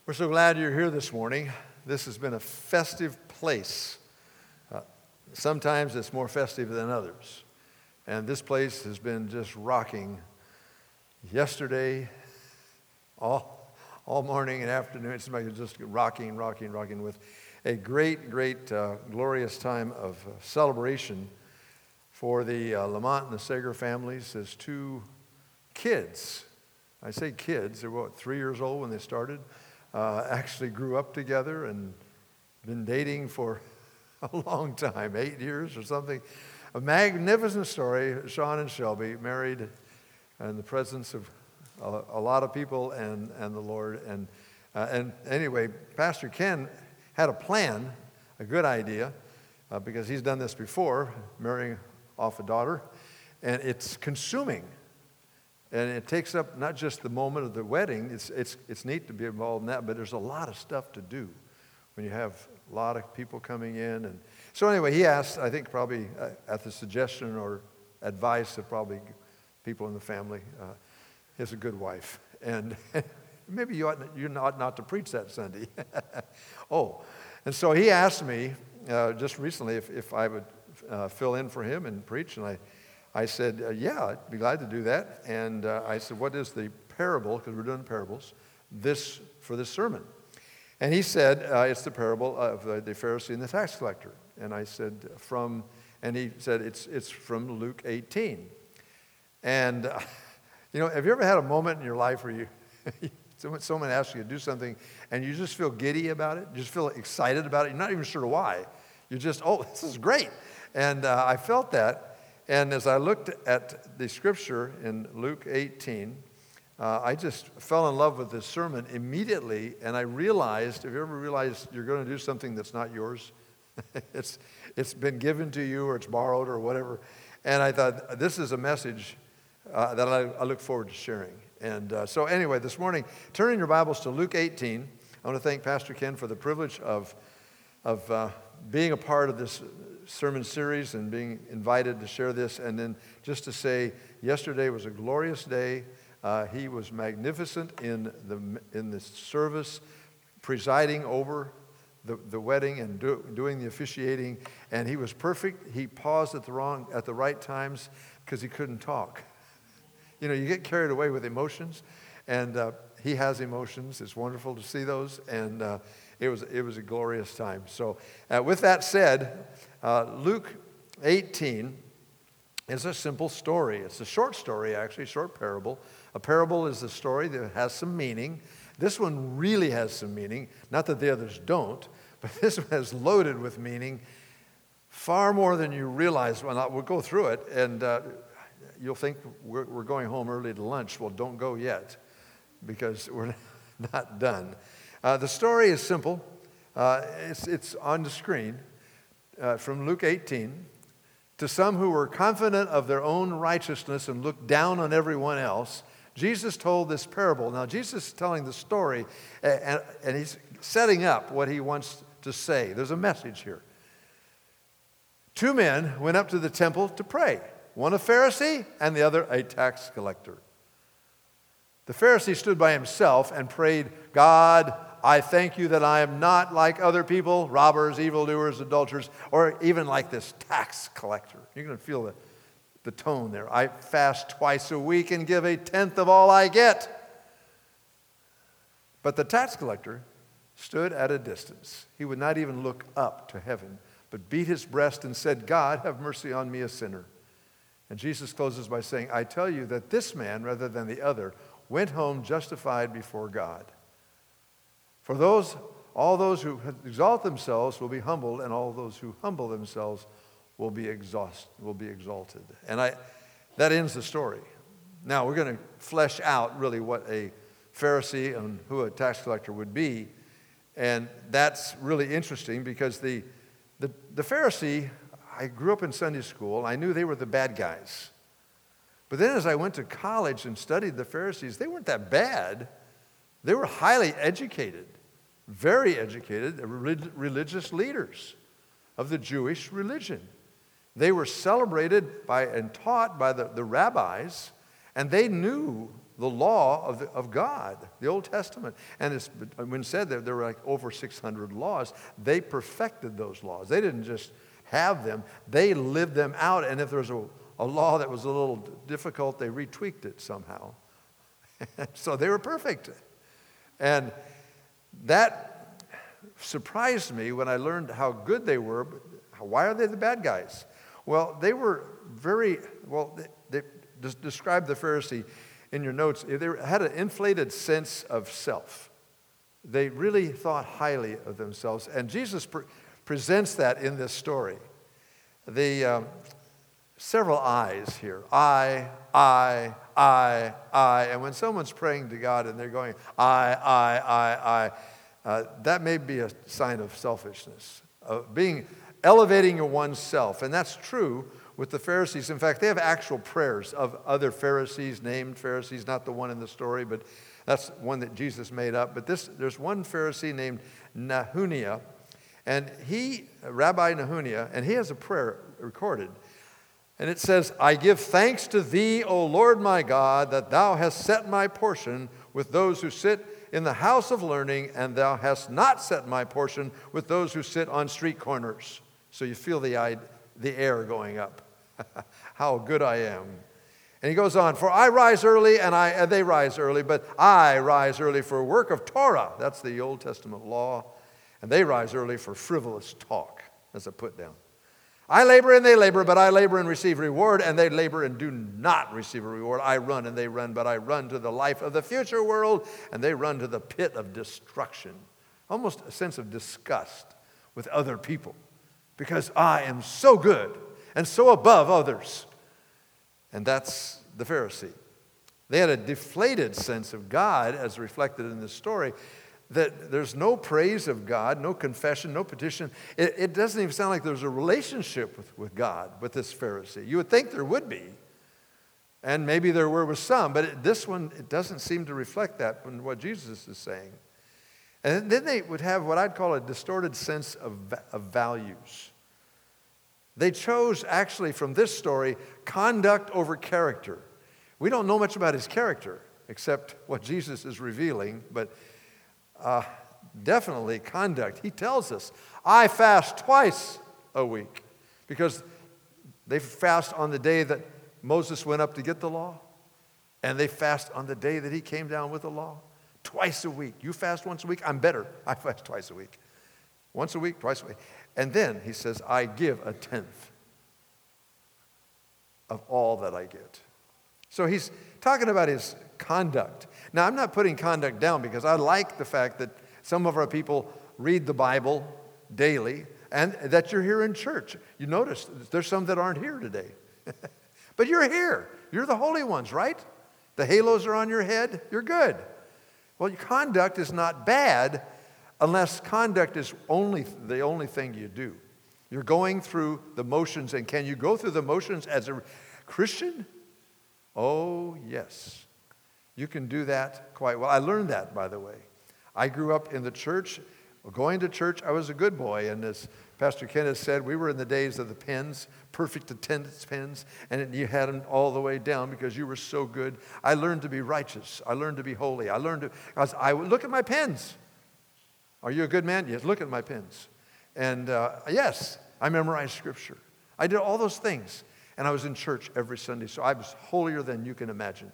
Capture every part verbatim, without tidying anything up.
We're so glad you're here this morning. This has been a festive place. Uh, sometimes it's more festive than others. And this place has been just rocking yesterday, all, all morning and afternoon. It's like just rocking, rocking, rocking with a great, great, uh, glorious time of uh, celebration for the uh, Lamont and the Sager families. There's two kids. I say kids. They were, what, three years old when they started. Uh, actually grew up together and been dating for a long time, eight years or something. A magnificent story. Sean and Shelby married in the presence of a, a lot of people and, and the Lord. And, uh, and anyway, Pastor Ken had a plan, a good idea, uh, because he's done this before, marrying off a daughter, and it's consuming. And it takes up not just the moment of the wedding. It's, it's, it's neat to be involved in that, but there's a lot of stuff to do when you have a lot of people coming in. And so anyway, he asked, I think probably uh, at the suggestion or advice of probably people in the family, uh, he has a good wife. And maybe you ought, you ought not to preach that Sunday. oh, and so he asked me uh, just recently if, if I would uh, fill in for him and preach, and I I said, uh, yeah, I'd be glad to do that. And uh, I said, what is the parable, because we're doing parables, this for this sermon? And he said, uh, it's the parable of uh, the Pharisee and the tax collector. And I said, from, and he said, it's it's from Luke eighteen. And, uh, you know, have you ever had a moment in your life where you, someone asks you to do something and you just feel giddy about it? You just feel excited about it? You're not even sure why. You're just, oh, this is great. And uh, I felt that. And as I looked at the scripture in Luke eighteen, uh, I just fell in love with this sermon immediately, and I realized, have you ever realized you're going to do something that's not yours? it's It's been given to you, or it's borrowed, or whatever. And I thought, this is a message uh, that I, I look forward to sharing. And uh, so anyway, this morning, turn in your Bibles to Luke eighteen. I want to thank Pastor Ken for the privilege of, of uh, being a part of this sermon series and being invited to share this. And then just to say, yesterday was a glorious day. Uh, he was magnificent in the in the service, presiding over the, the wedding and do, doing the officiating. And he was perfect. He paused at the wrong at the right times because he couldn't talk. You know, you get carried away with emotions, and uh, he has emotions. It's wonderful to see those, and uh, it was it was a glorious time. So, uh, with that said, uh, Luke eighteen is a simple story. It's a short story, actually, short parable. A parable is a story that has some meaning. This one really has some meaning. Not that the others don't, but this one is loaded with meaning, far more than you realize. Well, we'll go through it, and uh, you'll think we're, we're going home early to lunch. Well, don't go yet, because we're not done. Uh, the story is simple. Uh, it's, it's on the screen uh, from Luke eighteen. To some who were confident of their own righteousness and looked down on everyone else, Jesus told this parable. Now, Jesus is telling the story, and, and he's setting up what he wants to say. There's a message here. Two men went up to the temple to pray, one a Pharisee and the other a tax collector. The Pharisee stood by himself and prayed, God, I thank you that I am not like other people, robbers, evildoers, adulterers, or even like this tax collector. You're going to feel the, the tone there. I fast twice a week and give a tenth of all I get. But the tax collector stood at a distance. He would not even look up to heaven, but beat his breast and said, God, have mercy on me, a sinner. And Jesus closes by saying, I tell you that this man, rather than the other, went home justified before God. For those, all those who exalt themselves will be humbled, and all those who humble themselves will be exhaust, will be exalted. And I, that ends the story. Now we're going to flesh out really what a Pharisee and who a tax collector would be, and that's really interesting because the the, the Pharisee, I grew up in Sunday school. I knew they were the bad guys. But then as I went to college and studied the Pharisees, they weren't that bad. They were highly educated, very educated, relig- religious leaders of the Jewish religion. They were celebrated by and taught by the, the rabbis, and they knew the law of, the, of God, the Old Testament. And it's when said that there were like over six hundred laws, they perfected those laws. They didn't just have them, they lived them out. And if there was a, a law that was a little difficult, they retweaked it somehow. So they were perfect. And that surprised me when I learned how good they were. But why are they the bad guys? Well, they were very, well, they, they described the Pharisee in your notes. They had an inflated sense of self. They really thought highly of themselves. And Jesus pre- presents that in this story. The um, several I's here. I, I, I, I. And when someone's praying to God and they're going, I, I, I, I, uh, that may be a sign of selfishness, of being, elevating oneself. And that's true with the Pharisees. In fact, they have actual prayers of other Pharisees, named Pharisees, not the one in the story, but that's one that Jesus made up. But this, there's one Pharisee named Nahunia, and he, Rabbi Nahunia, and he has a prayer recorded. And it says, I give thanks to thee, O Lord my God, that thou hast set my portion with those who sit in the house of learning, and thou hast not set my portion with those who sit on street corners. So you feel the, the air going up. How good I am. And he goes on, for I rise early, and, I, and they rise early, but I rise early for work of Torah. That's the Old Testament law. And they rise early for frivolous talk. That's a put down. I labor and they labor, but I labor and receive reward, and they labor and do not receive a reward. I run and they run, but I run to the life of the future world, and they run to the pit of destruction. Almost a sense of disgust with other people, because I am so good and so above others. And that's the Pharisee. They had a deflated sense of God, as reflected in this story, that there's no praise of God, no confession, no petition. It, it doesn't even sound like there's a relationship with, with God with this Pharisee. You would think there would be, and maybe there were with some, but it, this one, it doesn't seem to reflect that in what Jesus is saying. And then they would have what I'd call a distorted sense of, of values. They chose, actually, from this story, conduct over character. We don't know much about his character, except what Jesus is revealing, but uh, definitely conduct. He tells us, I fast twice a week, because they fast on the day that Moses went up to get the law, and they fast on the day that he came down with the law. Twice a week. You fast once a week? I'm better. I fast twice a week. Once a week, twice a week. And then he says, I give a tenth of all that I get. So he's talking about his conduct. Now, I'm not putting conduct down, because I like the fact that some of our people read the Bible daily and that you're here in church. You notice there's some that aren't here today. But you're here. You're the holy ones, right? The halos are on your head. You're good. Well, your conduct is not bad, unless conduct is only the only thing you do. You're going through the motions, and can you go through the motions as a Christian? Oh, yes. You can do that quite well. I learned that, by the way. I grew up in the church. Going to church, I was a good boy, and as Pastor Kenneth said, we were in the days of the pens, perfect attendance pens, and you had them all the way down because you were so good. I learned to be righteous. I learned to be holy. I learned to, because I would look at my pens. Are you a good man? Yes, look at my pens. And uh, yes, I memorized Scripture. I did all those things. And I was in church every Sunday, so I was holier than you can imagine.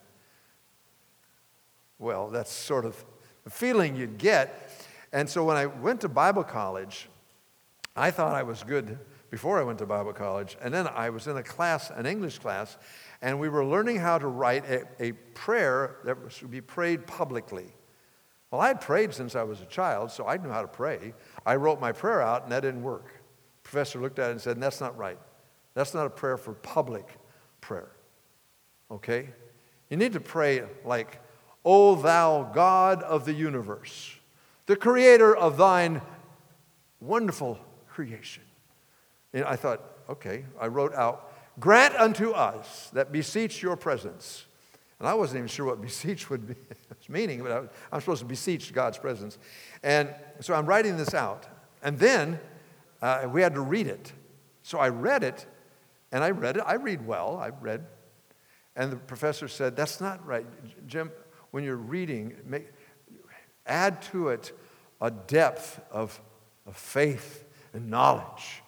Well, that's sort of the feeling you'd get. And so when I went to Bible college, I thought I was good before I went to Bible college. And then I was in a class, an English class, and we were learning how to write a, a prayer that should be prayed publicly. Well, I had prayed since I was a child, so I knew how to pray. I wrote my prayer out, and that didn't work. The professor looked at it and said, that's not right. That's not a prayer for public prayer. Okay? You need to pray like, O thou God of the universe, the creator of thine wonderful creation. And I thought, okay, I wrote out, grant unto us that beseech your presence. And I wasn't even sure what beseech would be meaning, but I was, I'm supposed to beseech God's presence. And so I'm writing this out. And then uh, we had to read it. So I read it, and I read it. I read well. I read. And the professor said, that's not right. Jim, when you're reading, make, add to it a depth of, of faith and knowledge.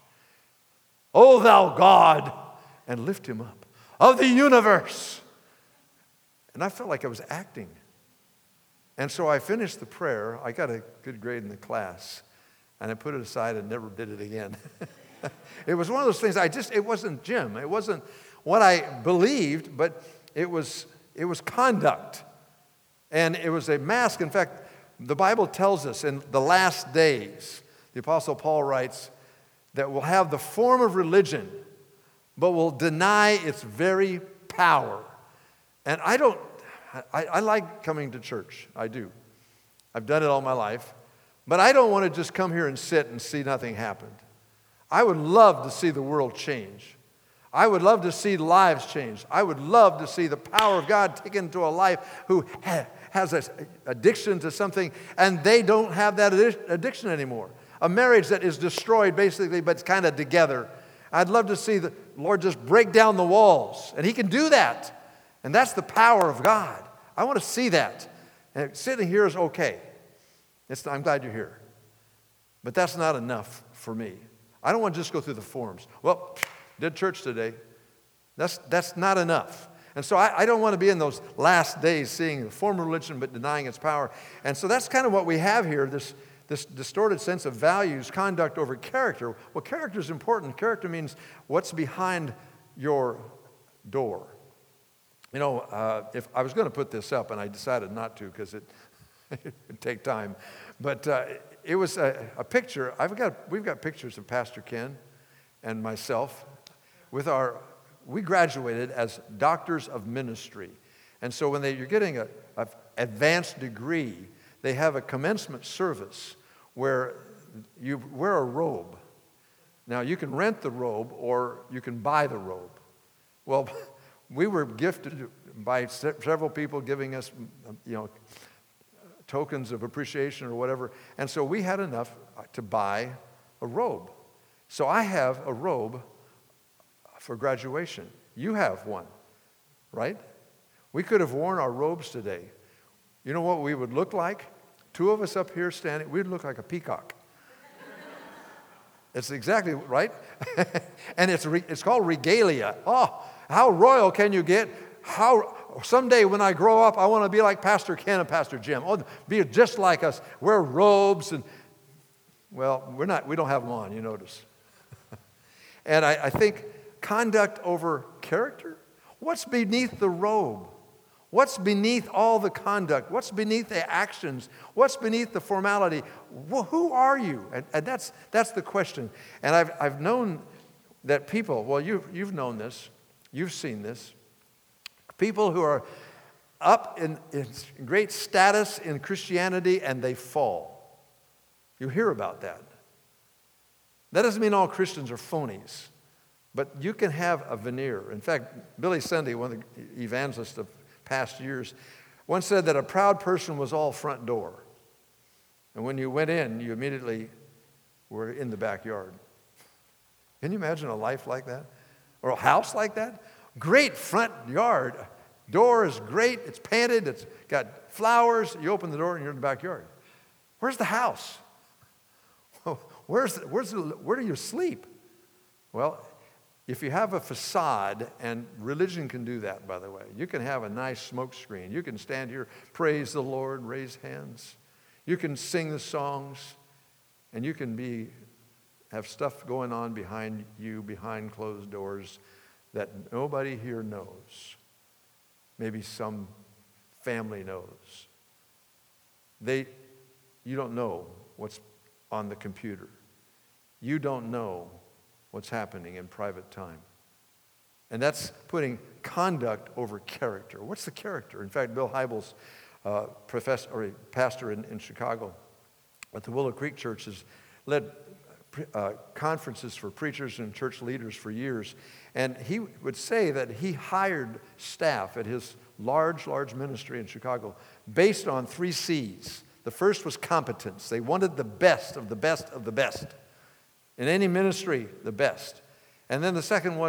O thou God, and lift him up, of the universe. And I felt like I was acting. And so I finished the prayer. I got a good grade in the class. And I put it aside and never did it again. It was one of those things, I just, it wasn't Jim. It wasn't what I believed, but it was, it was conduct. And it was a mask. In fact, the Bible tells us in the last days, the Apostle Paul writes, that will have the form of religion, but will deny its very power. And I don't, I, I like coming to church. I do. I've done it all my life. But I don't want to just come here and sit and see nothing happen. I would love to see the world change. I would love to see lives change. I would love to see the power of God taken into a life who ha- has an addiction to something and they don't have that addiction anymore. A marriage that is destroyed basically, but it's kind of together. I'd love to see the Lord just break down the walls. And he can do that. And that's the power of God. I want to see that. And sitting here is okay. It's, I'm glad you're here. But that's not enough for me. I don't want to just go through the forms. Well, did church today. That's, that's not enough. And so I, I don't want to be in those last days seeing the form of religion but denying its power. And so that's kind of what we have here, this, this distorted sense of values, conduct over character. Well, character is important. Character means what's behind your door. You know, uh, if I was going to put this up, and I decided not to because it would take time, but uh, it was a, a picture. I've got, we've got pictures of Pastor Ken and myself with our, we graduated as doctors of ministry. And so when they, you're getting an advanced degree, they have a commencement service where you wear a robe. Now, you can rent the robe or you can buy the robe. Well, we were gifted by several people giving us, you know, tokens of appreciation or whatever. And so we had enough to buy a robe. So I have a robe for graduation. You have one, right? We could have worn our robes today. You know what we would look like? Two of us up here standing, we'd look like a peacock. It's exactly right. And it's re, it's called regalia. Oh, how royal can you get? How someday when I grow up, I want to be like Pastor Ken and Pastor Jim. Oh, be just like us. Wear robes and well, we're not. We don't have them on. You notice. And I, I think conduct over character. What's beneath the robe? What's beneath all the conduct? What's beneath the actions? What's beneath the formality? Well, who are you? And, and that's that's the question. And I've I've known that people. Well, you you've known this. You've seen this. People who are up in, in great status in Christianity and they fall. You hear about that. That doesn't mean all Christians are phonies, but you can have a veneer. In fact, Billy Sunday, one of the evangelists of past years, once said that a proud person was all front door. And when you went in, you immediately were in the backyard. Can you imagine a life like that? Or a house like that? Great front yard. Door is great. It's painted. It's got flowers. You open the door and you're in the backyard. Where's the house? Where's the, where's the, where do you sleep? Well, if you have a facade, and religion can do that, by the way. You can have a nice smoke screen. You can stand here, praise the Lord, raise hands. You can sing the songs, and you can be have stuff going on behind you, behind closed doors, that nobody here knows. Maybe some family knows. They, you don't know what's on the computer. You don't know what's happening in private time. And that's putting conduct over character. What's the character? In fact, Bill Hybels, uh, professor or pastor in, in Chicago at the Willow Creek Church, has led Uh, conferences for preachers and church leaders for years. And he would say that he hired staff at his large, large ministry in Chicago based on three C's. The first was competence. They wanted the best of the best of the best. In any ministry, the best. And then the second one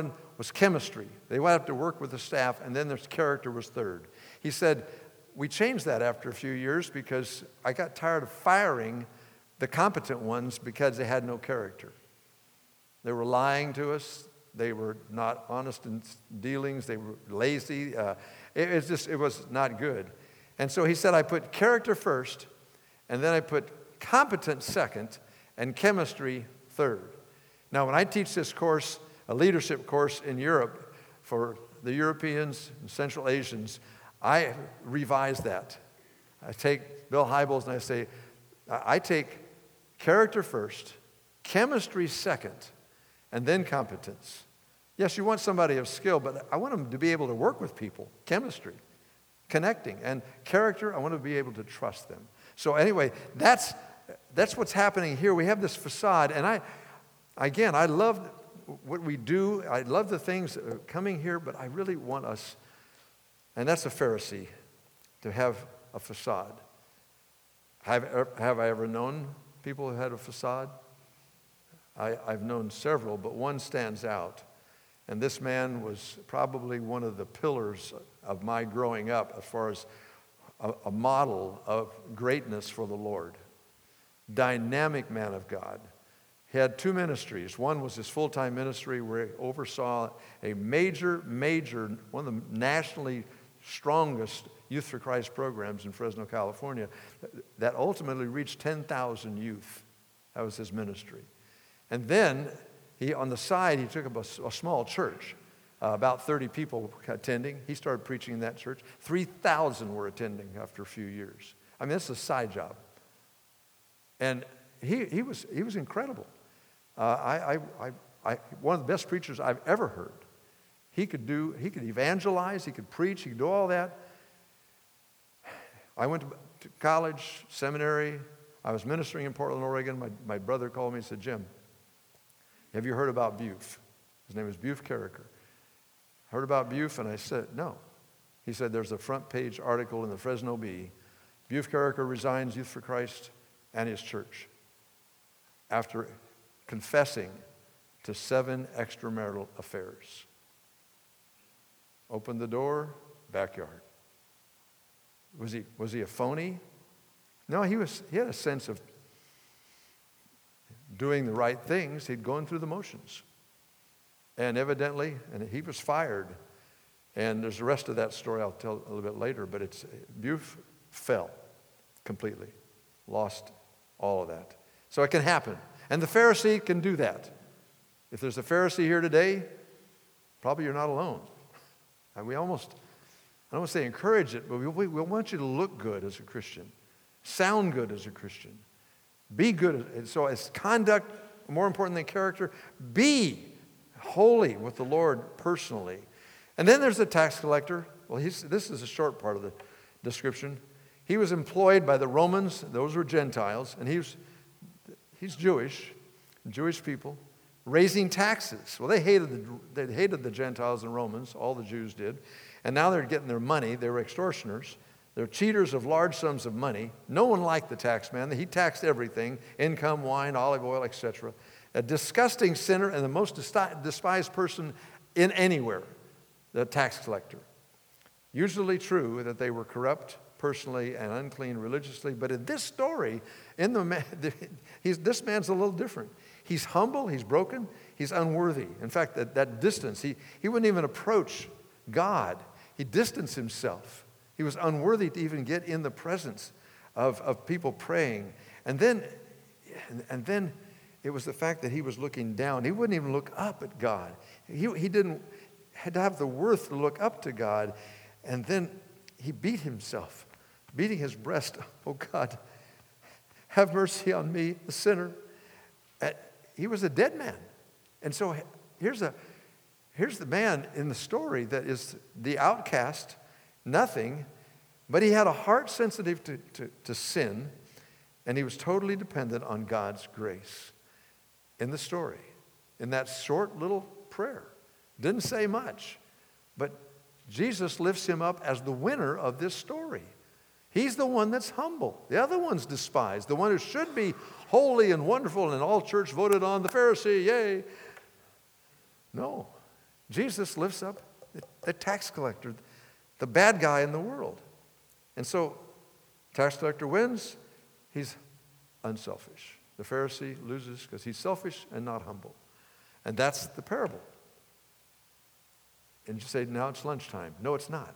was chemistry. They would have to work with the staff, and then there's character was third. He said, we changed that after a few years because I got tired of firing the competent ones because they had no character. They were lying to us. They were not honest in dealings. They were lazy. Uh, it, it's just, it was not good. And so he said, I put character first, and then I put competence second, and chemistry third. Now, when I teach this course, a leadership course in Europe for the Europeans and Central Asians, I revise that. I take Bill Hybels and I say, I take character first, chemistry second, and then competence. Yes, you want somebody of skill, but I want them to be able to work with people, chemistry, connecting, and character, I want to be able to trust them. So anyway, that's that's what's happening here. We have this facade, and I, again, I love what we do. I love the things coming here, but I really want us, and that's a Pharisee, to have a facade. Have, have I ever known people who had a facade? I, I've known several, but one stands out. And this man was probably one of the pillars of my growing up as far as a, a model of greatness for the Lord. Dynamic man of God. He had two ministries. One was his full-time ministry where he oversaw a major, major, one of the nationally strongest Youth for Christ programs in Fresno, California, that ultimately reached ten thousand youth. That was his ministry. And then, he on the side, he took up a, a small church, uh, about thirty people attending. He started preaching in that church. three thousand were attending after a few years. I mean, this is a side job. And he, he, was, he was incredible. Uh, I, I, I, I, one of the best preachers I've ever heard. He could do, he could evangelize, he could preach, he could do all that. I went to, to college, seminary. I was ministering in Portland, Oregon. My, my brother called me and said, Jim, have you heard about Buford? His name is Buford Carricker. Heard about Buford? And I said, no. He said, there's a front page article in the Fresno Bee. Buford Carricker resigns Youth for Christ and his church after confessing to seven extramarital affairs. Opened the door, backyard. Was he, was he a phony? No, he was. He had a sense of doing the right things. He'd gone through the motions. And evidently, and he was fired. And there's the rest of that story I'll tell a little bit later, but it's, Buford fell completely. Lost all of that. So it can happen. And the Pharisee can do that. If there's a Pharisee here today, probably you're not alone. And we almost, I don't want to say encourage it, but we, we, we want you to look good as a Christian. Sound good as a Christian. Be good. And so as conduct, more important than character, be holy with the Lord personally. And then there's the tax collector. Well, he's, this is a short part of the description. He was employed by the Romans. Those were Gentiles. And he was, he's Jewish, Jewish people, raising taxes. Well, they hated the, they hated the Gentiles and Romans. All the Jews did. And now they're getting their money. They were extortioners. They're cheaters of large sums of money. No one liked the tax man. He taxed everything, income, wine, olive oil, et cetera. A disgusting sinner and the most despised person in anywhere, the tax collector. Usually true that they were corrupt personally and unclean religiously, but in this story, in the man, he's, this man's a little different. He's humble, he's broken, he's unworthy. In fact, that, that distance, he, he wouldn't even approach God. He distanced himself. He was unworthy to even get in the presence of, of people praying. And then, and, and then it was the fact that he was looking down. He wouldn't even look up at God. He, he didn't had to have the worth to look up to God. And then he beat himself, beating his breast. Oh, God, have mercy on me, the sinner. Uh, he was a dead man. And so here's, a, here's the man in the story that is the outcast, nothing, but he had a heart sensitive to, to, to sin, and he was totally dependent on God's grace. In the story, in that short little prayer. Didn't say much, but Jesus lifts him up as the winner of this story. He's the one that's humble. The other one's despised. The one who should be holy and wonderful and all church voted on, the Pharisee, yay. No. Jesus lifts up the, the tax collector, the bad guy in the world. And so, tax collector wins, he's unselfish. The Pharisee loses because he's selfish and not humble. And that's the parable. And you say, now it's lunchtime. No, it's not.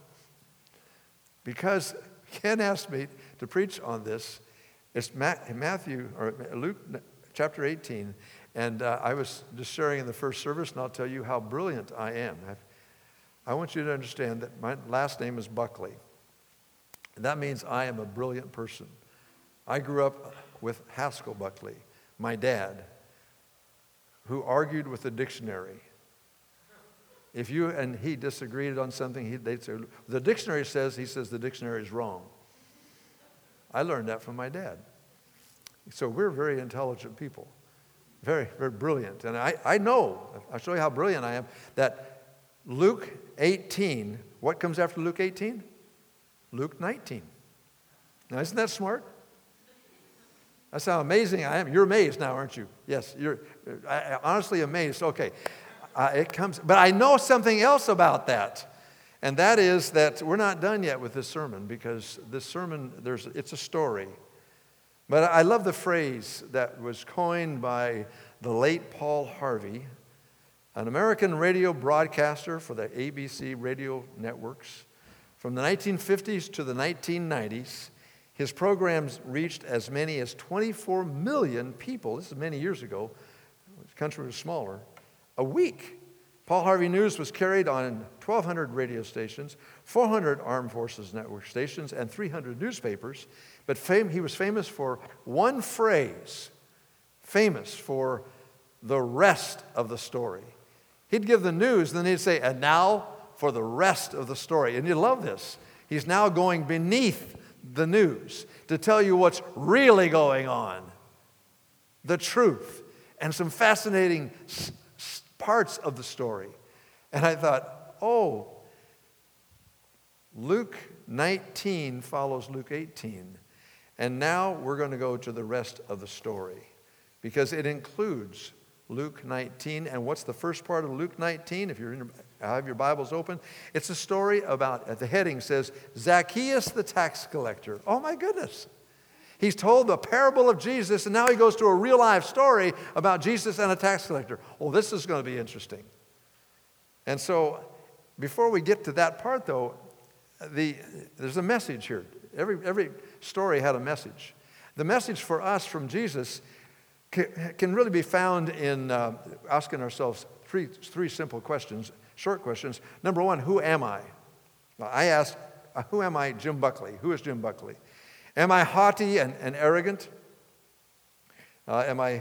Because Ken asked me to preach on this. It's Matthew, or Luke chapter eighteen. And uh, I was just sharing in the first service, and I'll tell you how brilliant I am. I've, I want you to understand that my last name is Buckley. And that means I am a brilliant person. I grew up with Haskell Buckley, my dad, who argued with the dictionary. If you and he disagreed on something, he, they'd say, the dictionary says, he says the dictionary is wrong. I learned that from my dad. So we're very intelligent people, very, very brilliant. And I, I know, I'll show you how brilliant I am, that Luke eighteen, what comes after Luke eighteen? Luke nineteen. Now, isn't that smart? That's how amazing I am. You're amazed now, aren't you? Yes, you're I, honestly amazed. Okay, uh, it comes, but I know something else about that, and that is that we're not done yet with this sermon, because this sermon, there's it's a story. But I love the phrase that was coined by the late Paul Harvey, an American radio broadcaster for the A B C radio networks. From the nineteen fifties to the nineteen nineties, his programs reached as many as twenty-four million people. This is many years ago. The country was smaller. A week. Paul Harvey News was carried on twelve hundred radio stations, four hundred Armed Forces Network stations, and three hundred newspapers. But fame, he was famous for one phrase, famous for the rest of the story. He'd give the news, and then he'd say, and now for the rest of the story. And you love this. He's now going beneath the news to tell you what's really going on, the truth, and some fascinating s- s- parts of the story. And I thought, oh, Luke nineteen follows Luke eighteen. And now we're going to go to the rest of the story, because it includes Luke nineteen. And what's the first part of Luke nineteen? If you're in, have your Bibles open, it's a story about, at the heading says, Zacchaeus the tax collector. Oh my goodness. He's told the parable of Jesus, and now he goes to a real life story about Jesus and a tax collector. Oh, this is going to be interesting. And so, before we get to that part though, the, there's a message here. Every, every story had a message. The message for us from Jesus can really be found in uh, asking ourselves three, three simple questions, short questions. Number one, who am I? I asked, who am I, Jim Buckley? Who is Jim Buckley? Am I haughty and, and arrogant? Uh, am I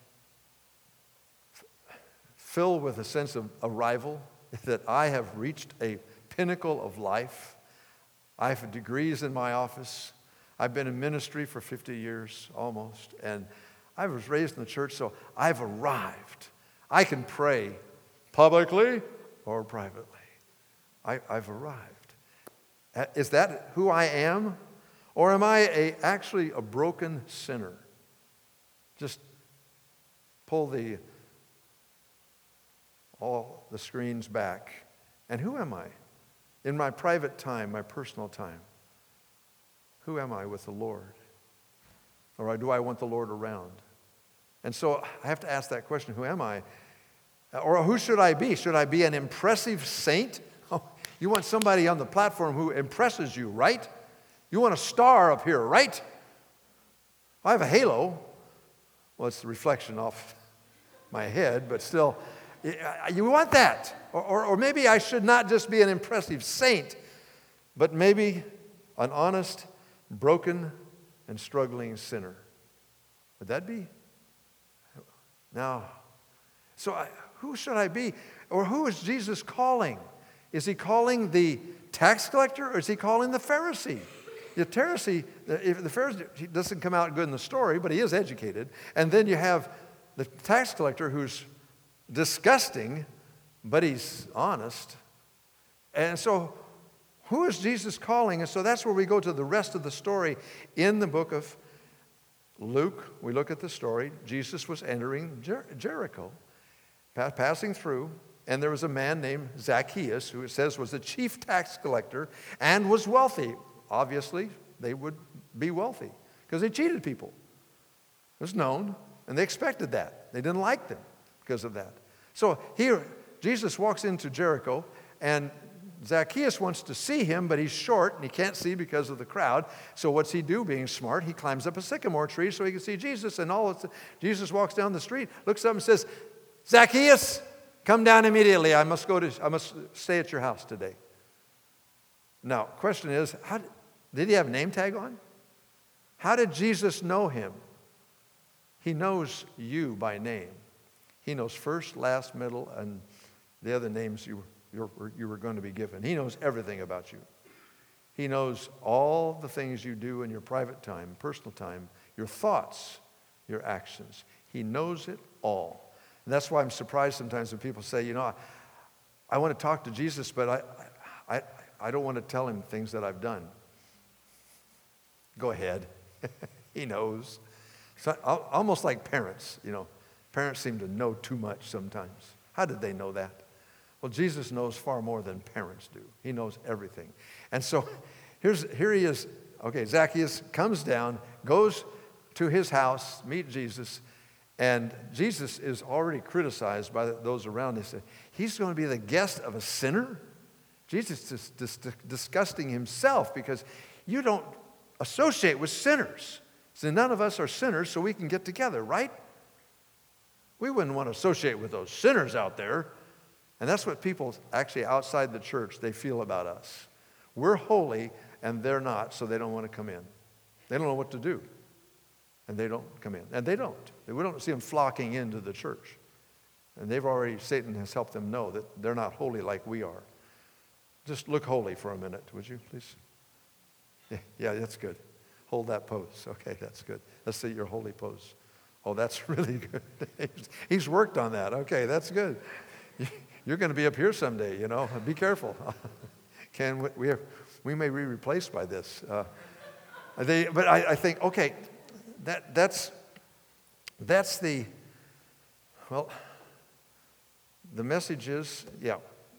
f- filled with a sense of arrival, that I have reached a pinnacle of life? I have degrees in my office. I've been in ministry for fifty years almost, and I was raised in the church, so I've arrived. I can pray publicly or privately. I, I've arrived. Is that who I am? Or am I a, actually a broken sinner? Just pull the all the screens back. And who am I? In my private time, my personal time, who am I with the Lord? Or do I want the Lord around? And so I have to ask that question, who am I? Or who should I be? Should I be an impressive saint? Oh, you want somebody on the platform who impresses you, right? You want a star up here, right? I have a halo. Well, it's the reflection off my head, but still, you want that. Or, or, or maybe I should not just be an impressive saint, but maybe an honest, broken, and struggling sinner. Would that be? Now, so I, who should I be? Or who is Jesus calling? Is he calling the tax collector, or is he calling the Pharisee? The Pharisee, if the Pharisee he doesn't come out good in the story, but he is educated. And then you have the tax collector who's disgusting, but he's honest. And so, who is Jesus calling? And so that's where we go to the rest of the story in the book of Luke. We look at the story. Jesus was entering Jer- Jericho, pa- passing through. and there was a man named Zacchaeus, who it says was a chief tax collector and was wealthy. Obviously, they would be wealthy because they cheated people. It was known, and they expected that. They didn't like them because of that. So here, Jesus walks into Jericho, and Zacchaeus wants to see him, but he's short, and he can't see because of the crowd. So what's he do, being smart? He climbs up a sycamore tree so he can see Jesus, and all it's, Jesus walks down the street, looks up and says, Zacchaeus, come down immediately. I must go to, I must stay at your house today. Now, question is, how did, did he have a name tag on? How did Jesus know him? He knows you by name. He knows first, last, middle, and the other names you, you, were, you were going to be given. He knows everything about you. He knows all the things you do in your private time, personal time, your thoughts, your actions. He knows it all. And that's why I'm surprised sometimes when people say, you know, I, I want to talk to Jesus, but I, I, I don't want to tell him things that I've done. Go ahead. He knows. So, almost like parents, you know. Parents seem to know too much sometimes. How did they know that? Well, Jesus knows far more than parents do. He knows everything. And so here's, here he is. Okay, Zacchaeus comes down, goes to his house, meet Jesus, and Jesus is already criticized by those around. They say, he's going to be the guest of a sinner? Jesus is dis- dis- disgusting himself because you don't associate with sinners. So none of us are sinners, so we can get together, right? We wouldn't want to associate with those sinners out there. And that's what people actually outside the church, they feel about us. We're holy and they're not, so they don't want to come in. They don't know what to do. And they don't come in. And they don't. We don't see them flocking into the church. And they've already, Satan has helped them know that they're not holy like we are. Just look holy for a minute, would you, please? Yeah, yeah, that's good. Hold that pose. Okay, that's good. Let's see your holy pose. Oh, that's really good. He's worked on that. Okay, that's good. You're going to be up here someday, you know. Be careful. Can we, we, have, we may be replaced by this. Uh, they, but I, I think, okay, that that's that's the, well, the message is, yeah,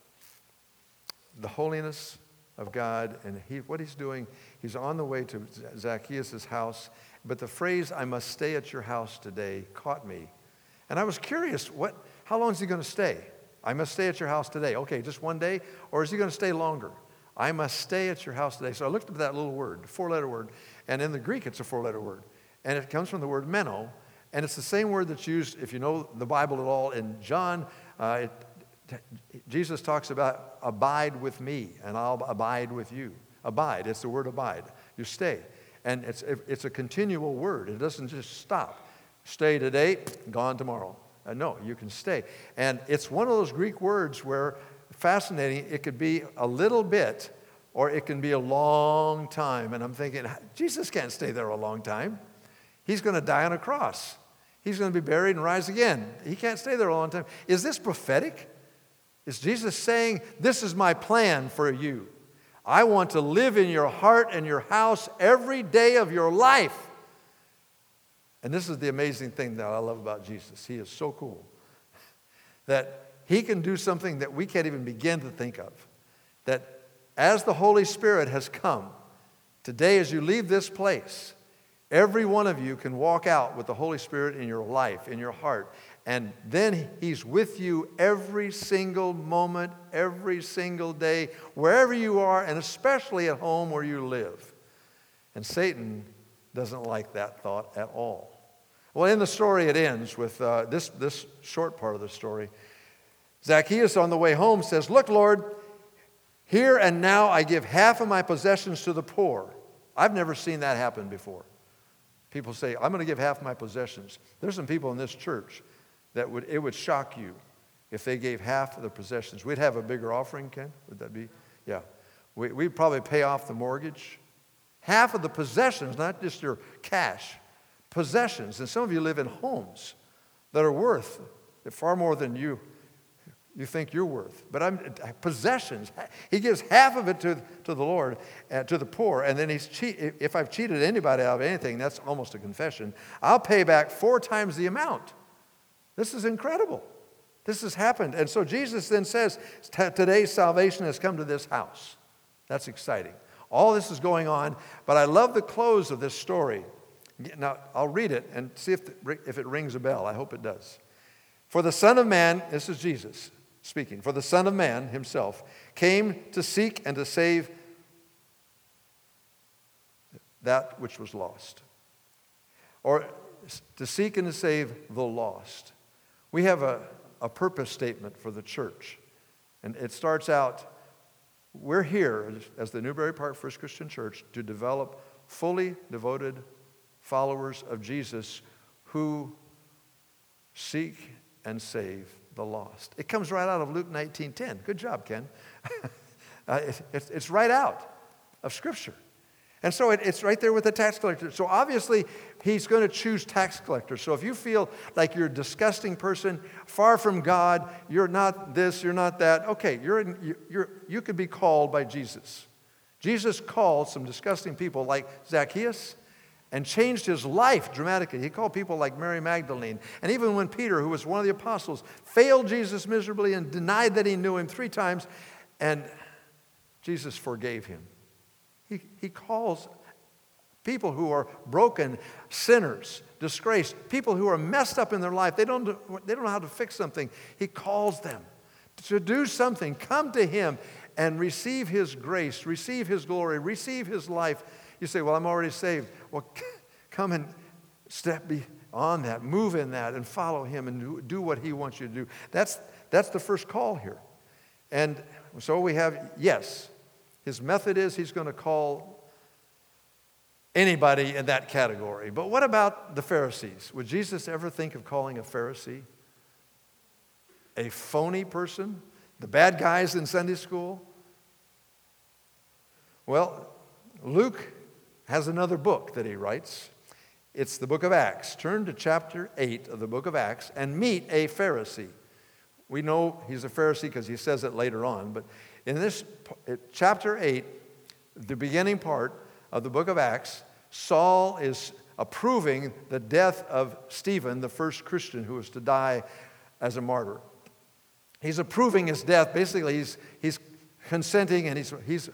the holiness of God, and he, what he's doing, he's on the way to Zacchaeus' house, but the phrase, I must stay at your house today, caught me. And I was curious, what? How long is he going to stay? I must stay at your house today. Okay, just one day? Or is he going to stay longer? I must stay at your house today. So I looked at that little word, four-letter word, and in the Greek it's a four-letter word. And it comes from the word meno, and it's the same word that's used, if you know the Bible at all, in John, uh, it, Jesus talks about abide with me, and I'll abide with you. Abide, it's the word abide. You stay. And it's it's a continual word. It doesn't just stop. Stay today, gone tomorrow. Uh, no, you can stay. And it's one of those Greek words where, fascinating, it could be a little bit or it can be a long time. And I'm thinking, Jesus can't stay there a long time. He's going to die on a cross. He's going to be buried and rise again. He can't stay there a long time. Is this prophetic? Is Jesus saying, this is my plan for you? I want to live in your heart and your house every day of your life. And this is the amazing thing that I love about Jesus. He is so cool that he can do something that we can't even begin to think of. That as the Holy Spirit has come, today as you leave this place, every one of you can walk out with the Holy Spirit in your life, in your heart. And then he's with you every single moment, every single day, wherever you are, and especially at home where you live. And Satan doesn't like that thought at all. Well, in the story it ends with uh, this, this short part of the story. Zacchaeus on the way home says, look, Lord, here and now I give half of my possessions to the poor. I've never seen that happen before. People say, I'm going to give half my possessions. There's some people in this church that would, it would shock you if they gave half of their possessions. We'd have a bigger offering, Ken? Would that be? Yeah. We, we'd probably pay off the mortgage. Half of the possessions, not just your cash, possessions. And some of you live in homes that are worth far more than you you think you're worth. But I'm possessions. He gives half of it to, to the Lord, uh, to the poor, and then he's cheat. If I've cheated anybody out of anything, that's almost a confession. I'll pay back four times the amount. This is incredible. This has happened. And so Jesus then says, today's salvation has come to this house. That's exciting. All this is going on, but I love the close of this story. Now, I'll read it and see if, if it rings a bell. I hope it does. For the Son of Man, this is Jesus speaking, for the Son of Man himself came to seek and to save that which was lost. Or to seek and to save the lost. We have a, a purpose statement for the church. And it starts out, we're here as the Newbury Park First Christian Church to develop fully devoted followers of Jesus who seek and save the lost. It comes right out of Luke nineteen ten. Good job, Ken. uh, it, it's, it's right out of Scripture. And so it, it's right there with the tax collector. So obviously, he's going to choose tax collectors. So if you feel like you're a disgusting person, far from God, you're not this, you're not that, okay, you're, in, you, you're, you could be called by Jesus. Jesus called some disgusting people like Zacchaeus and changed his life dramatically. He called people like Mary Magdalene. And even when Peter, who was one of the apostles, failed Jesus miserably and denied that he knew him three times, and Jesus forgave him. He, he calls people who are broken, sinners, disgraced, people who are messed up in their life. They don't, they don't know how to fix something. He calls them to do something. Come to him and receive his grace, receive his glory, receive his life. You say, well, I'm already saved. Well, come and step beyond that, move in that, and follow him and do, do what he wants you to do. That's, that's the first call here. And so we have, yes, his method is he's going to call anybody in that category. But what about the Pharisees? Would Jesus ever think of calling a Pharisee a phony person? The bad guys in Sunday school? Well, Luke has another book that he writes. It's the book of Acts. Turn to chapter eight of the book of Acts and meet a Pharisee. We know he's a Pharisee because he says it later on, but in this chapter eight, the beginning part of the book of Acts, Saul is approving the death of Stephen, the first Christian who was to die as a martyr. He's approving his death. Basically, he's, he's consenting and he's, he's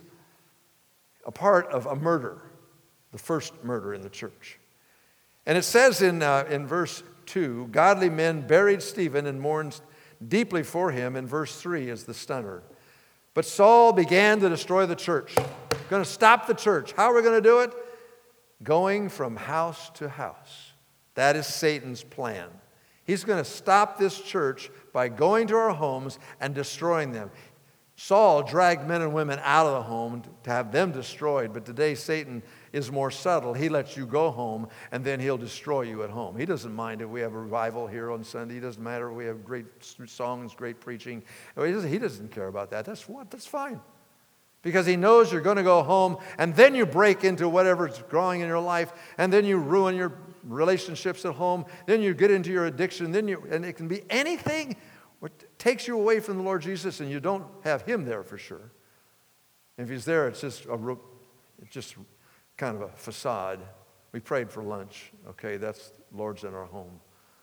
a part of a murder, the first murder in the church. And it says in, uh, in verse two, godly men buried Stephen and mourned deeply for him. And verse three is the stunner. But Saul began to destroy the church. Going to stop the church. How are we going to do it? Going from house to house. That is Satan's plan. He's going to stop this church by going to our homes and destroying them. Saul dragged men and women out of the home to have them destroyed, but today Satan is more subtle. He lets you go home, and then he'll destroy you at home. He doesn't mind if we have a revival here on Sunday. He doesn't matter if we have great songs, great preaching. He doesn't, he doesn't care about that. That's what? That's fine. Because he knows you're going to go home, and then you break into whatever's growing in your life, and then you ruin your relationships at home. Then you get into your addiction. Then you, and it can be anything what takes you away from the Lord Jesus, and you don't have him there for sure. If he's there, it's just a, it's just kind of a facade. We prayed for lunch. Okay, that's Lord's in our home.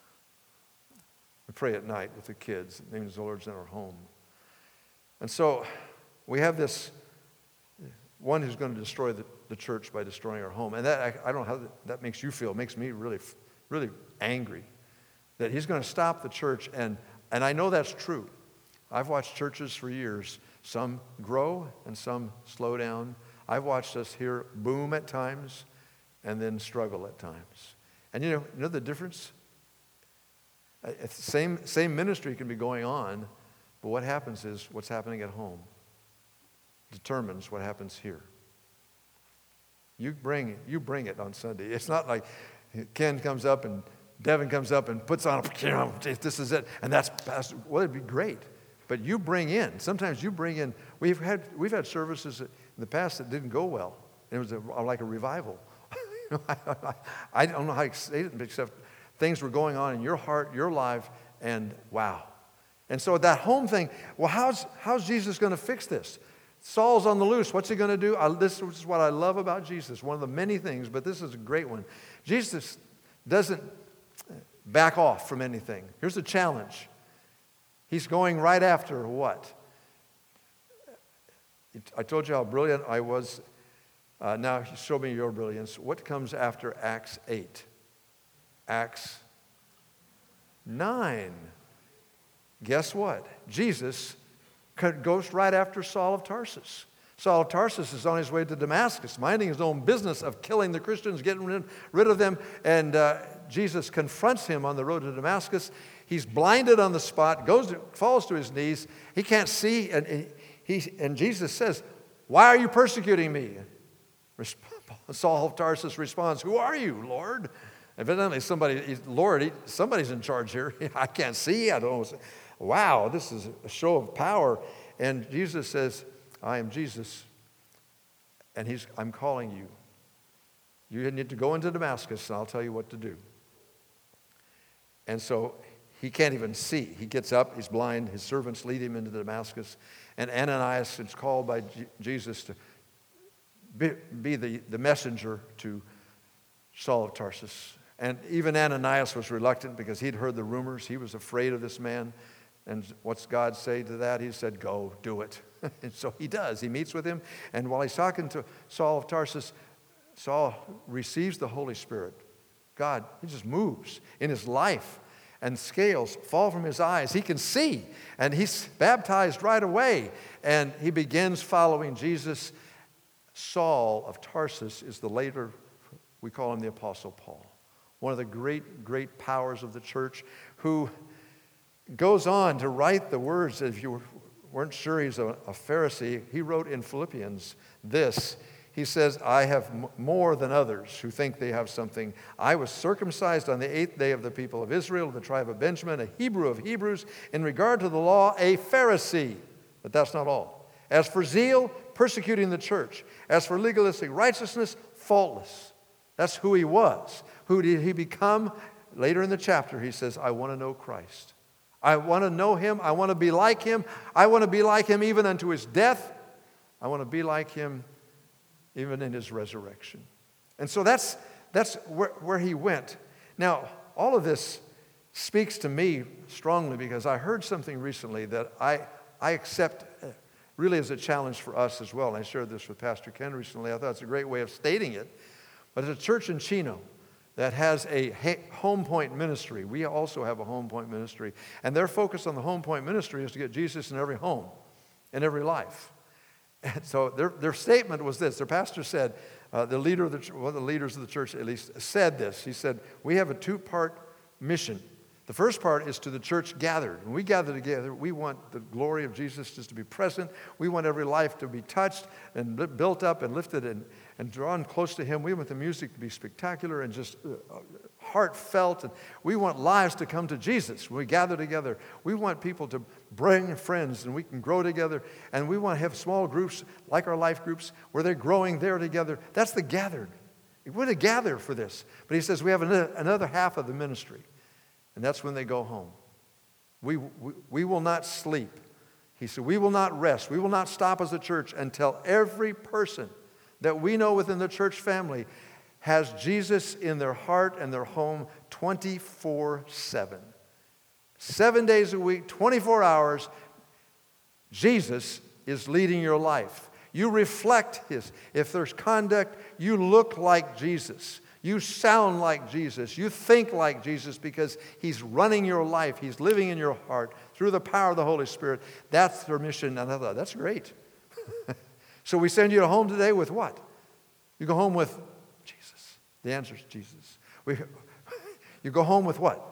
We pray at night with the kids. It means the Lord's in our home. And so we have this one who's going to destroy the, the church by destroying our home. And that I, I don't know how that, that makes you feel. It makes me really, really angry that he's going to stop the church. And, and I know that's true. I've watched churches for years. Some grow and some slow down. I've watched us here boom at times and then struggle at times. And you know, you know the difference? Same, same ministry can be going on, but what happens is what's happening at home determines what happens here. You bring, you bring it on Sunday. It's not like Ken comes up and Devin comes up and puts on a, you know, this is it, and that's, well, it'd be great. But you bring in, sometimes you bring in, we've had, we've had services in the past that didn't go well. It was a, like a revival. I, I, I don't know how to say it, except things were going on in your heart, your life, and wow. And so that home thing, well, how's, how's Jesus going to fix this? Saul's on the loose. What's he going to do? I, this is what I love about Jesus, one of the many things, but this is a great one. Jesus doesn't back off from anything. Here's a challenge. He's going right after what? I told you how brilliant I was. Uh, now show me your brilliance. What comes after Acts eight? Acts nine. Guess what? Jesus goes right after Saul of Tarsus. Saul of Tarsus is on his way to Damascus, minding his own business of killing the Christians, getting rid of them, and uh, Jesus confronts him on the road to Damascus. He's blinded on the spot, goes to, falls to his knees. He can't see, and he and Jesus says, "Why are you persecuting me?" Saul of Tarsus responds, "Who are you, Lord?" Evidently, somebody, Lord, he, somebody's in charge here. I can't see. I don't know. Wow, this is a show of power. And Jesus says, "I am Jesus, and he's, I'm calling you. You need to go into Damascus, and I'll tell you what to do." And so he can't even see. He gets up. He's blind. His servants lead him into Damascus. And Ananias is called by G- Jesus to be, be the, the messenger to Saul of Tarsus. And even Ananias was reluctant because he'd heard the rumors. He was afraid of this man. And what's God say to that? He said, "Go, do it." And so he does. He meets with him. And while he's talking to Saul of Tarsus, Saul receives the Holy Spirit. God, he just moves in his life. And scales fall from his eyes. He can see. And he's baptized right away. And he begins following Jesus. Saul of Tarsus is the later, we call him the Apostle Paul. One of the great, great powers of the church, who goes on to write the words. If you weren't sure he's a, a Pharisee, he wrote in Philippians this. He says, "I have m- more than others who think they have something. I was circumcised on the eighth day of the people of Israel, of the tribe of Benjamin, a Hebrew of Hebrews. In regard to the law, a Pharisee." But that's not all. "As for zeal, persecuting the church. As for legalistic righteousness, faultless." That's who he was. Who did he become? Later in the chapter, he says, "I want to know Christ. I want to know him. I want to be like him. I want to be like him even unto his death. I want to be like him even in his resurrection." And so that's, that's where, where he went. Now, all of this speaks to me strongly because I heard something recently that I, I accept really as a challenge for us as well. And I shared this with Pastor Ken recently. I thought it's a great way of stating it. But it's a church in Chino that has a Home Point ministry. We also have a Home Point ministry. And their focus on the Home Point ministry is to get Jesus in every home, in every life. And so their, their statement was this. Their pastor said, uh, the leader of the, one of the leaders of the church at least, said this. He said, "We have a two-part mission. The first part is to the church gathered. When we gather together, we want the glory of Jesus just to be present. We want every life to be touched and built up and lifted and, and drawn close to him. We want the music to be spectacular and just uh, heartfelt. And we want lives to come to Jesus when we gather together. We want people to bring friends and we can grow together. And we want to have small groups like our life groups where they're growing there together." That's the gathered. We want to gather for this. But he says we have another, another half of the ministry. And that's when they go home. We, we, we will not sleep. He said, we will not rest. We will not stop as a church until every person that we know within the church family has Jesus in their heart and their home twenty-four seven. Seven days a week, twenty-four hours, Jesus is leading your life. You reflect his. If there's conduct, you look like Jesus. You sound like Jesus. You think like Jesus because he's running your life. He's living in your heart through the power of the Holy Spirit. That's their mission. And I thought, that's great. So we send you home today with what? You go home with Jesus. The answer is Jesus. We, you go home with what?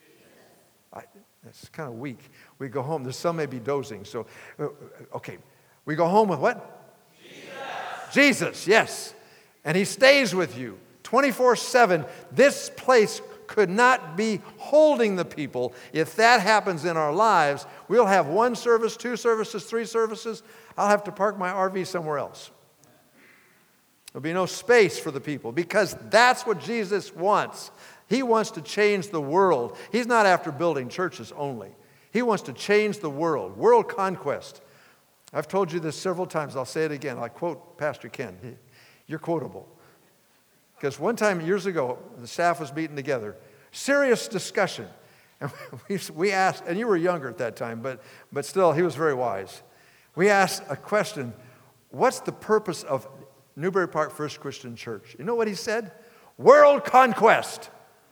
I, that's kind of weak. We go home. There's some may be dozing. So, okay. We go home with what? Jesus. Jesus, yes. And he stays with you. twenty-four seven, this place could not be holding the people. If that happens in our lives, we'll have one service, two services, three services. I'll have to park my R V somewhere else. There'll be no space for the people because that's what Jesus wants. He wants to change the world. He's not after building churches only. He wants to change the world, world conquest. I've told you this several times. I'll say it again. I quote Pastor Ken. You're quotable. Because one time years ago, the staff was meeting together, serious discussion. And we, we asked, and you were younger at that time, but, but still, he was very wise. We asked a question, what's the purpose of Newbury Park First Christian Church? You know what he said? World conquest.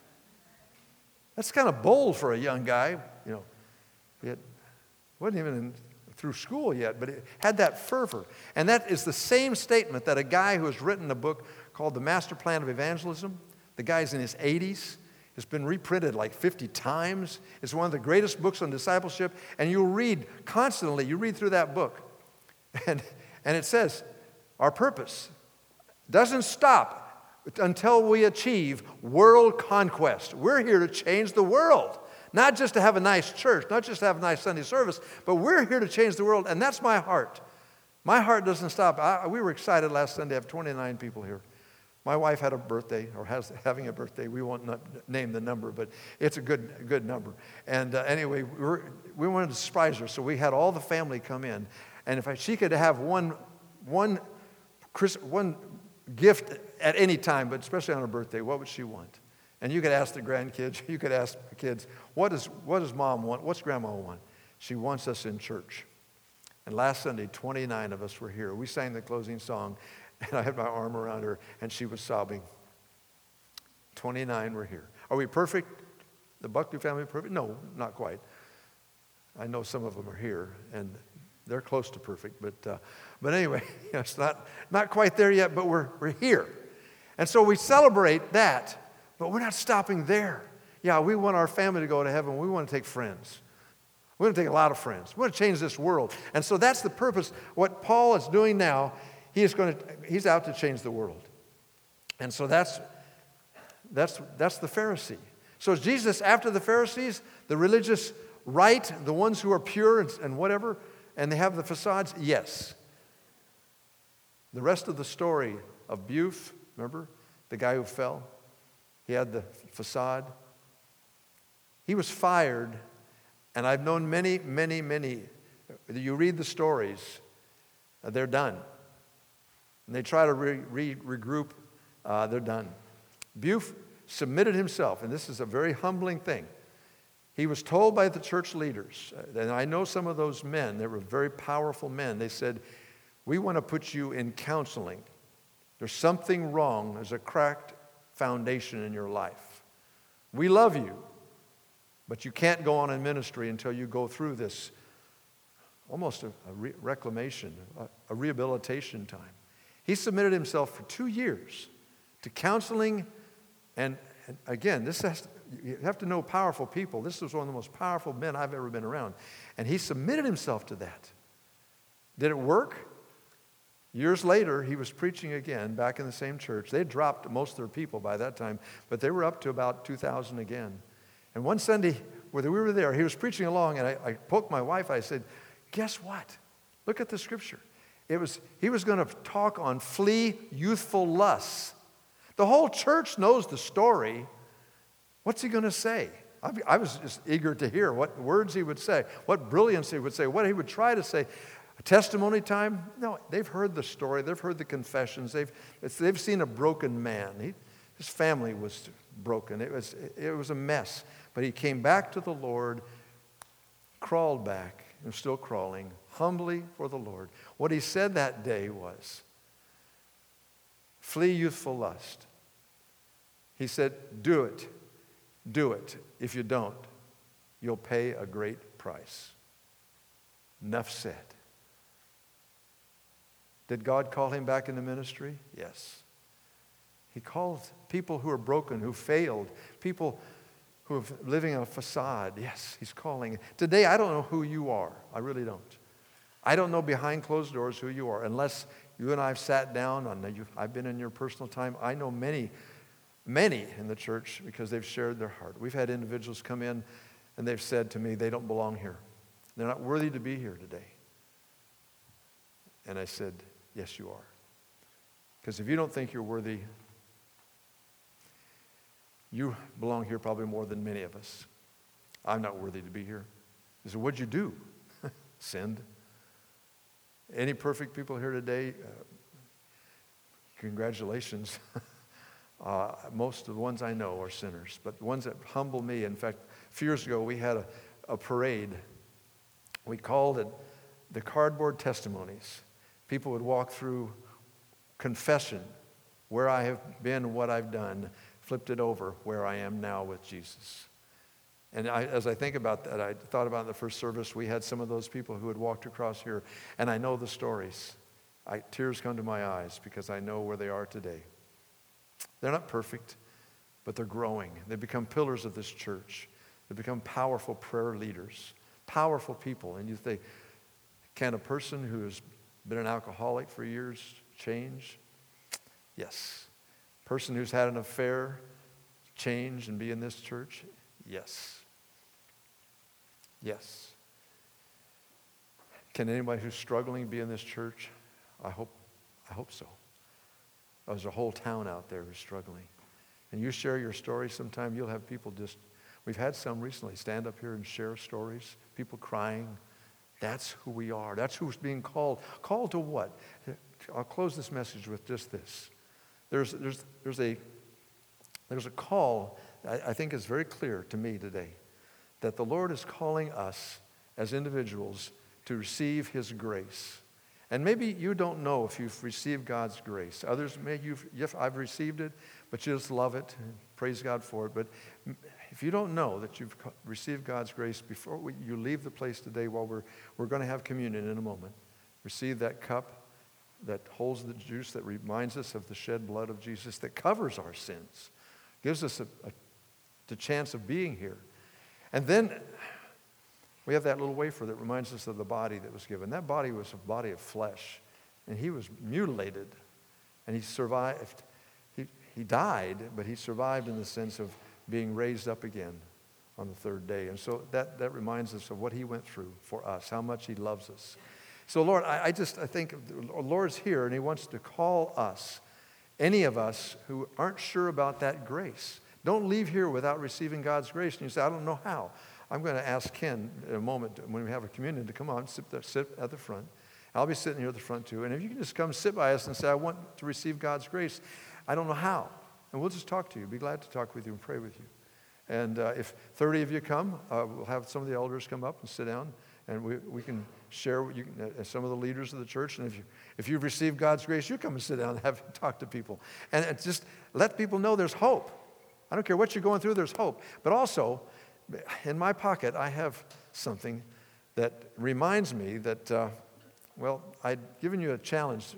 That's kind of bold for a young guy. You know, it wasn't even in, through school yet, but it had that fervor. And that is the same statement that a guy who has written a book called The Master Plan of Evangelism, the guy's in his eighties, it's been reprinted like fifty times. It's one of the greatest books on discipleship, and you'll read constantly, you read through that book, and, and it says, our purpose doesn't stop until we achieve world conquest. We're here to change the world. Not just to have a nice church, not just to have a nice Sunday service, but we're here to change the world, and that's my heart. My heart doesn't stop. I, we were excited last Sunday to have twenty-nine people here. My wife had a birthday, or has having a birthday. We won't not name the number, but it's a good good number. And uh, anyway, we, were, we wanted to surprise her, so we had all the family come in. And if I, she could have one one Chris, one gift at any time, but especially on her birthday, what would she want? And you could ask the grandkids, you could ask the kids, what does, what does mom want? What's grandma want? She wants us in church. And last Sunday, twenty-nine of us were here. We sang the closing song, and I had my arm around her, and she was sobbing. twenty-nine were here. Are we perfect? The Buckley family perfect? No, not quite. I know some of them are here, and they're close to perfect. But uh, but anyway, it's not, not quite there yet, but we're, we're here. And so we celebrate that, but we're not stopping there. Yeah, we want our family to go to heaven. We want to take friends. We want to take a lot of friends. We want to change this world. And so that's the purpose. What Paul is doing now, he is going to, he's out to change the world. And so that's, that's, that's the Pharisee. So is Jesus after the Pharisees, the religious right, the ones who are pure and, and whatever, and they have the facades? Yes. The rest of the story of Buf, remember, the guy who fell? He had the facade. He was fired, and I've known many, many, many. You read the stories, uh, they're done. And they try to re, re, regroup, uh, they're done. Buf submitted himself, and this is a very humbling thing. He was told by the church leaders, and I know some of those men, they were very powerful men. They said, we want to put you in counseling. There's something wrong. There's a cracked foundation in your life. We love you, but you can't go on in ministry until you go through this almost a, a re- reclamation, a, a rehabilitation time. He submitted himself for two years to counseling, and, and again, this has to, you have to know powerful people. This was one of the most powerful men I've ever been around, and he submitted himself to that. Did it work? Years later, he was preaching again back in the same church. They dropped most of their people by that time, but they were up to about two thousand again. And one Sunday, whether we were there, he was preaching along, and I, I poked my wife. I said, guess what? Look at the scripture. It was he was going to talk on flee youthful lusts. The whole church knows the story. What's he going to say? I, I was just eager to hear what words he would say, what brilliance he would say, what he would try to say. A testimony time? No, they've heard the story. They've heard the confessions. They've, it's, they've seen a broken man. He, his family was broken. It was, it was a mess. But he came back to the Lord, crawled back, and still crawling, humbly for the Lord. What he said that day was, flee youthful lust. He said, do it. Do it. If you don't, you'll pay a great price. Enough said. Did God call him back into ministry? Yes. He called people who are broken, who failed, people who are living a facade. Yes, he's calling. Today, I don't know who you are. I really don't. I don't know behind closed doors who you are, unless you and I have sat down. On, I've been in your personal time. I know many, many in the church because they've shared their heart. We've had individuals come in and they've said to me, they don't belong here. They're not worthy to be here today. And I said, yes, you are. Because if you don't think you're worthy, you belong here probably more than many of us. I'm not worthy to be here. He said, what'd you do? Sinned. Any perfect people here today? Uh, congratulations. Uh, most of the ones I know are sinners, but the ones that humble me. In fact, a few years ago, we had a, a parade. We called it the Cardboard Testimonies. People would walk through confession, where I have been, what I've done, flipped it over, where I am now with Jesus. And I, as I think about that, I thought about in the first service, we had some of those people who had walked across here, and I know the stories. I, tears come to my eyes because I know where they are today. They're not perfect, but they're growing. They become pillars of this church. They become powerful prayer leaders, powerful people. And you think, can a person who has been an alcoholic for years change? Yes. A person who's had an affair change and be in this church? Yes. Yes. Can anybody who's struggling be in this church? I hope, I hope so. There's a whole town out there who's struggling. And you share your story sometime, you'll have people just, we've had some recently stand up here and share stories, people crying. That's who we are. That's who's being called. Called to what? I'll close this message with just this. There's, there's, there's, a, there's a call I, I think is very clear to me today, that the Lord is calling us as individuals to receive His grace. And maybe you don't know if you've received God's grace. Others may you've, yes, I've received it, but you just love it. And praise God for it. But if you don't know that you've received God's grace, before we, you leave the place today, while we're, we're going to have communion in a moment, receive that cup that holds the juice that reminds us of the shed blood of Jesus, that covers our sins, gives us a, a, the chance of being here. And then we have that little wafer that reminds us of the body that was given. That body was a body of flesh, and He was mutilated, and He survived. He, he died, but He survived in the sense of being raised up again on the third day. And so that, that reminds us of what He went through for us, how much He loves us. So Lord, I, I just, I think the Lord's here, and He wants to call us, any of us who aren't sure about that grace. Don't leave here without receiving God's grace. And you say, I don't know how. I'm going to ask Ken in a moment when we have a communion to come on, sit, there, sit at the front. I'll be sitting here at the front too. And if you can just come sit by us and say, I want to receive God's grace, I don't know how. And we'll just talk to you. Be glad to talk with you and pray with you. And uh, if thirty of you come, uh, we'll have some of the elders come up and sit down, and we, we can share what you can, uh, some of the leaders of the church. And if, you, if you've received God's grace, you come and sit down and have talk to people. And uh, just let people know there's hope. I don't care what you're going through, there's hope. But also, in my pocket, I have something that reminds me that, uh, well, I'd given you a challenge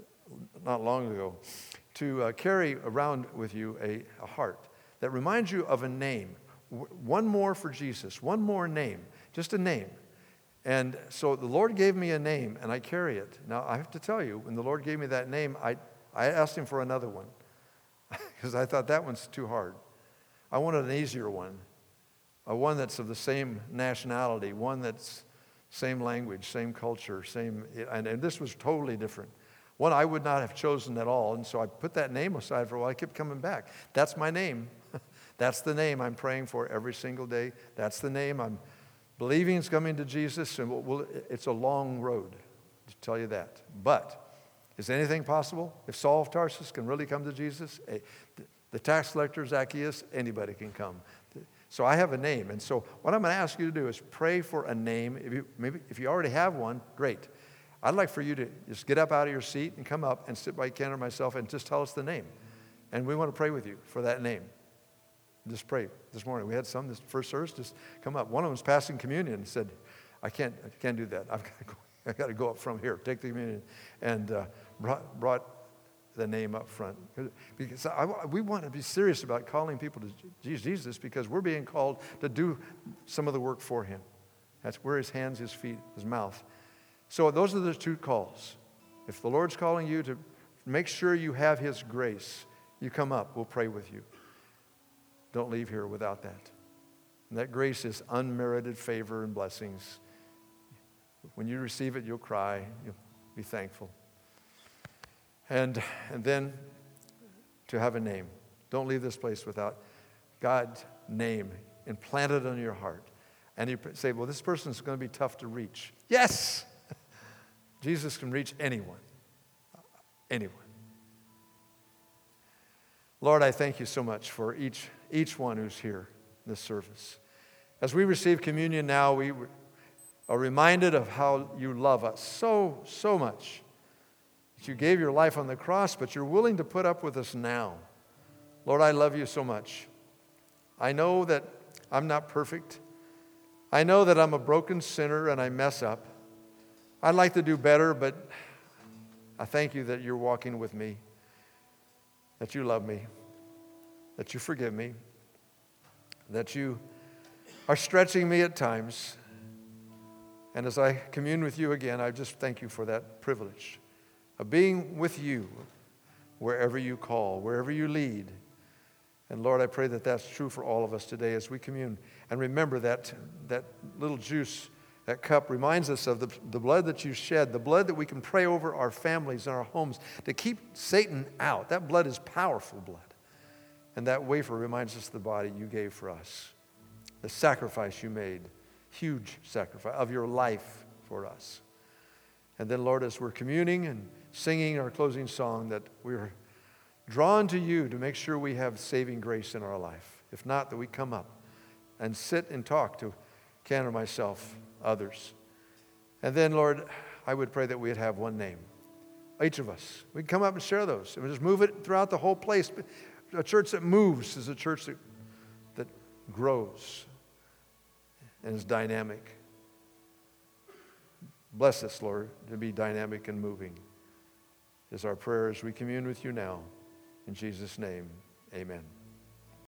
not long ago to uh, carry around with you a, a heart that reminds you of a name. W- one more for Jesus, one more name, just a name. And so the Lord gave me a name, and I carry it. Now, I have to tell you, when the Lord gave me that name, I, I asked Him for another one because I thought that one's too hard. I wanted an easier one. A one that's of the same nationality, one that's same language, same culture, same, and, and this was totally different. One I would not have chosen at all, and so I put that name aside for a while. I kept coming back. That's my name. That's the name I'm praying for every single day. That's the name I'm believing is coming to Jesus, and we'll, we'll, it's a long road, to tell you that. But is anything possible? If Saul of Tarsus can really come to Jesus, the tax collector, Zacchaeus, anybody can come. So I have a name, and so what I'm going to ask you to do is pray for a name. If you, maybe if you already have one, great. I'd like for you to just get up out of your seat and come up and sit by Ken or myself and just tell us the name. And we want to pray with you for that name. Just pray. This morning we had some, this first service, just come up. One of them was passing communion and said, I can't, I can't do that. I've got to go, I've got to go up from here, take the communion, and uh, brought, brought the name up front. Because I, we want to be serious about calling people to Jesus, because we're being called to do some of the work for Him. That's where His hands, His feet, His mouth. So those are the two calls. If the Lord's calling you to make sure you have His grace, you come up, we'll pray with you. Don't leave here without that. And that grace is unmerited favor and blessings. When you receive it, you'll cry, you'll be thankful. And, and then to have a name. Don't leave this place without God's name implanted on your heart. And you say, well, this person's going to be tough to reach. Yes! Jesus can reach anyone. Anyone. Lord, I thank you so much for each, each one who's here in this service. As we receive communion now, we are reminded of how you love us so, so much. That you gave your life on the cross, but you're willing to put up with us now. Lord, I love you so much. I know that I'm not perfect. I know that I'm a broken sinner and I mess up. I'd like to do better, but I thank you that you're walking with me, that you love me, that you forgive me, that you are stretching me at times. And as I commune with you again, I just thank you for that privilege of being with you wherever you call, wherever you lead. And Lord, I pray that that's true for all of us today as we commune. And remember that that little juice, that cup reminds us of the, the blood that you shed, the blood that we can pray over our families and our homes to keep Satan out. That blood is powerful blood. And that wafer reminds us of the body you gave for us, the sacrifice you made, huge sacrifice of your life for us. And then, Lord, as we're communing and singing our closing song, that we're drawn to you to make sure we have saving grace in our life. If not, that we come up and sit and talk to Ken or myself, others. And then, Lord, I would pray that we'd have one name. Each of us. We can come up and share those. And we just move it throughout the whole place. A church that moves is a church that, that grows and is dynamic. Bless us, Lord, to be dynamic and moving. Is our prayer as we commune with you now. In Jesus' name, amen.